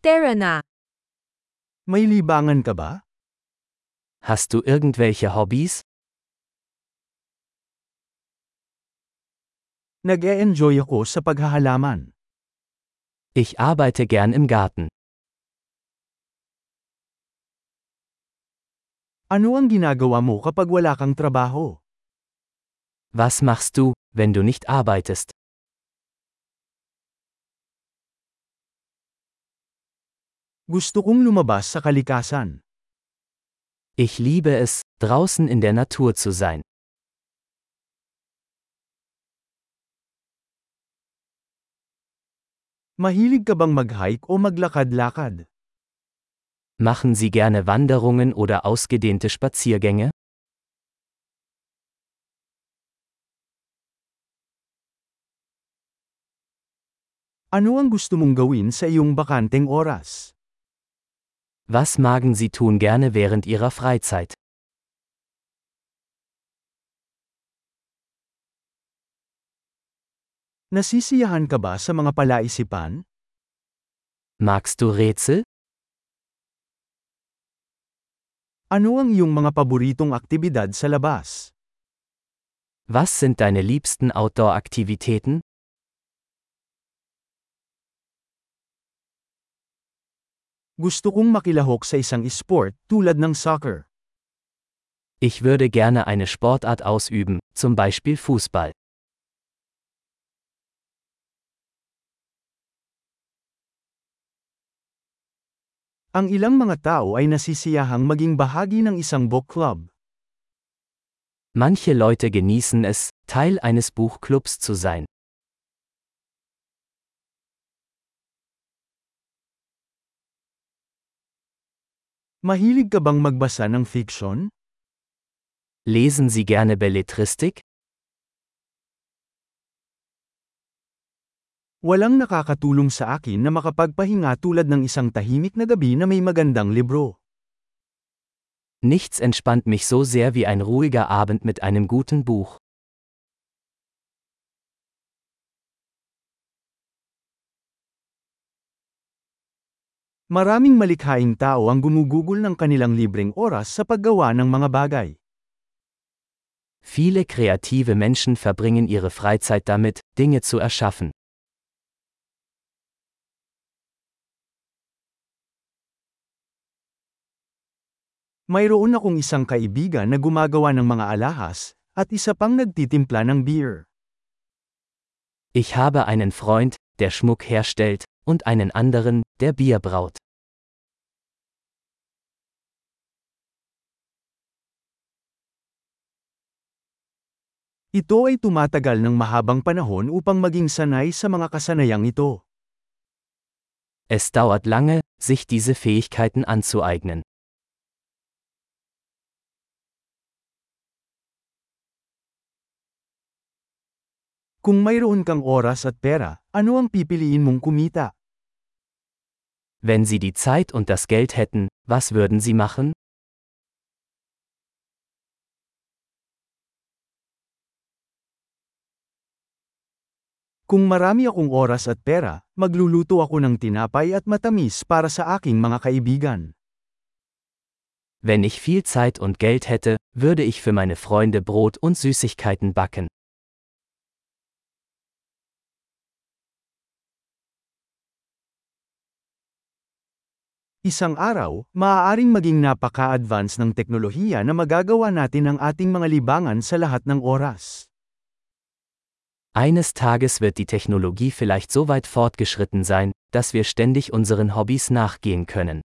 Tara na! May libangan ka ba? Hast du irgendwelche Hobbys? Nag-e-enjoy ako sa paghahalaman. Ich arbeite gern im Garten. Ano ang ginagawa mo kapag wala kang trabaho? Was machst du, wenn du nicht arbeitest? Gusto kong lumabas sa kalikasan. Ich liebe es, draußen in der Natur zu sein. Mahilig ka bang mag-hike o maglakad-lakad? Machen Sie gerne Wanderungen oder ausgedehnte Spaziergänge? Ano ang gusto mong gawin sa iyong bakanteng oras? Was magen Sie tun gerne während Ihrer Freizeit? Nasisiyahan ka ba sa mga palaisipan? Magst du Rätsel? Ano ang iyong mga paboritong aktibidad sa labas? Was sind deine liebsten Outdoor-Aktivitäten? Gusto kong makilahok sa isang sport tulad ng soccer. Ich würde gerne eine Sportart ausüben, zum Beispiel Fußball. Ang ilang mga tao ay nasisiyahang maging bahagi ng isang book club. Manche Leute genießen es, Teil eines Buchclubs zu sein. Mahilig ka bang magbasa ng fiction? Lesen Sie gerne Belletristik? Walang nakakatulong sa akin na makapagpahinga tulad ng isang tahimik na gabi na may magandang libro. Nichts entspannt mich so sehr wie ein ruhiger Abend mit einem guten Buch. Maraming malikhaing tao ang gumugugol ng kanilang libreng oras sa paggawa ng mga bagay. Viele kreative Menschen verbringen ihre Freizeit damit, Dinge zu erschaffen. Mayroon akong isang kaibigan na gumagawa ng mga alahas, at isa pang nagtitimpla ng beer. Ich habe einen Freund, der Schmuck herstellt, und einen anderen, der Bier braut. Ito ay tumatagal ng mahabang panahon upang maging sanay sa mga kasanayang ito. Es dauert lange, sich diese Fähigkeiten anzueignen. Kung mayroon kang oras at pera, ano ang pipiliin mong kumita? Wenn Sie die Zeit und das Geld hätten, was würden Sie machen? Kung marami akong oras at pera, magluluto ako ng tinapay at matamis para sa aking mga kaibigan. Wenn ich viel Zeit und Geld hätte, würde ich für meine Freunde Brot und Süßigkeiten backen. Isang araw, maaaring maging napaka-advance ng teknolohiya na magagawa natin ang ating mga libangan sa lahat ng oras. Eines Tages wird die Technologie vielleicht so weit fortgeschritten sein, dass wir ständig unseren Hobbys nachgehen können.